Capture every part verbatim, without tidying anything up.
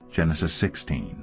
Genesis sixteen.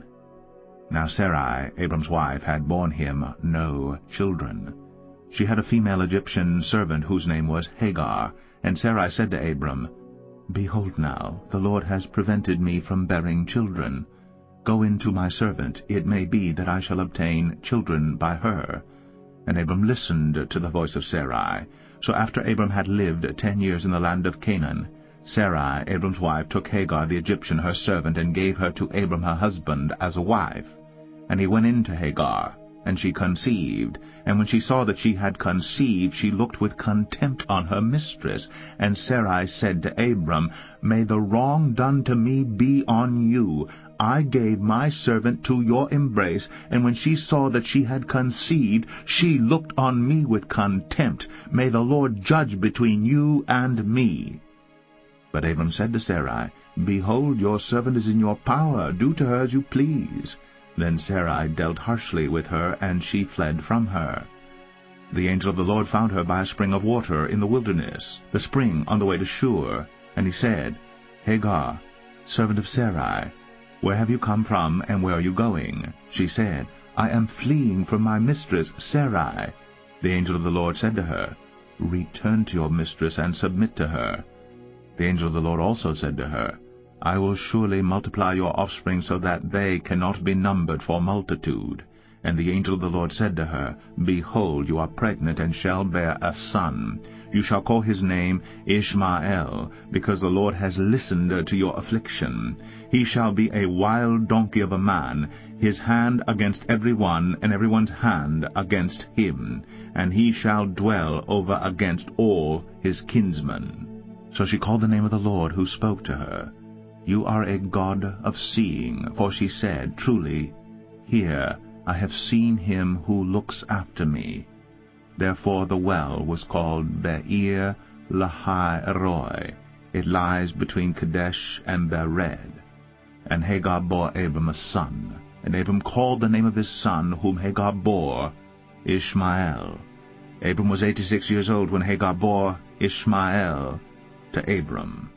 Now Sarai, Abram's wife, had borne him no children. She had a female Egyptian servant whose name was Hagar. And Sarai said to Abram, Behold now, the Lord has prevented me from bearing children. Go in to my servant, it may be that I shall obtain children by her. And Abram listened to the voice of Sarai. So after Abram had lived ten years in the land of Canaan, Sarai, Abram's wife, took Hagar the Egyptian her servant, and gave her to Abram her husband as a wife. And he went in to Hagar, and she conceived. And when she saw that she had conceived, she looked with contempt on her mistress. And Sarai said to Abram, May the wrong done to me be on you. I gave my servant to your embrace, and when she saw that she had conceived, she looked on me with contempt. May the Lord judge between you and me. But Abram said to Sarai, Behold, your servant is in your power. Do to her as you please. Then Sarai dealt harshly with her, and she fled from her. The angel of the Lord found her by a spring of water in the wilderness, the spring on the way to Shur. And he said, Hagar, servant of Sarai, where have you come from, and where are you going? She said, I am fleeing from my mistress Sarai. The angel of the Lord said to her, Return to your mistress, and submit to her. The angel of the Lord also said to her, I will surely multiply your offspring so that they cannot be numbered for multitude. And the angel of the Lord said to her, Behold, you are pregnant, and shall bear a son. You shall call his name Ishmael, because the Lord has listened to your affliction. He shall be a wild donkey of a man, his hand against every one, and every one's hand against him. And he shall dwell over against all his kinsmen. So she called the name of the Lord who spoke to her, You are a God of seeing. For she said, Truly, here I have seen him who looks after me. Therefore the well was called Be'er Lahai Roi. It lies between Kadesh and Bered. And Hagar bore Abram a son. And Abram called the name of his son, whom Hagar bore, Ishmael. Abram was eighty-six years old when Hagar bore Ishmael to Abram.